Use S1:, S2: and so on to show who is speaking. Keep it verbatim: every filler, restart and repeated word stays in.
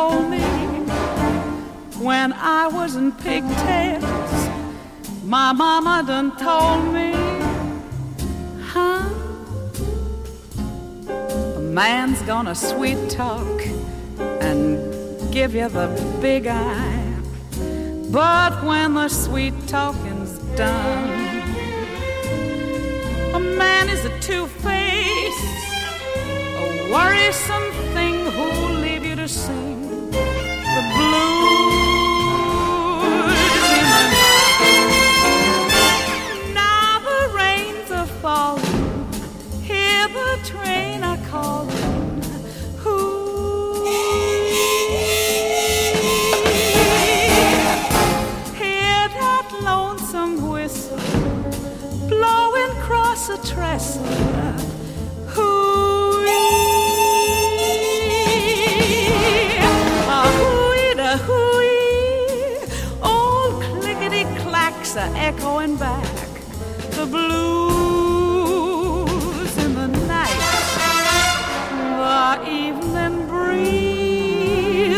S1: told me when I was in pigtails. My mama done told me, huh? A man's gonna sweet talk and give you the big eye, but when the sweet talking's done, a man is a two-faced, a worrisome thing who'll leave you to sing the blues in the night. Now the rains are falling, hear the train a calling. Ooh, hear that lonesome whistle blowing across a trestle. Echoing back.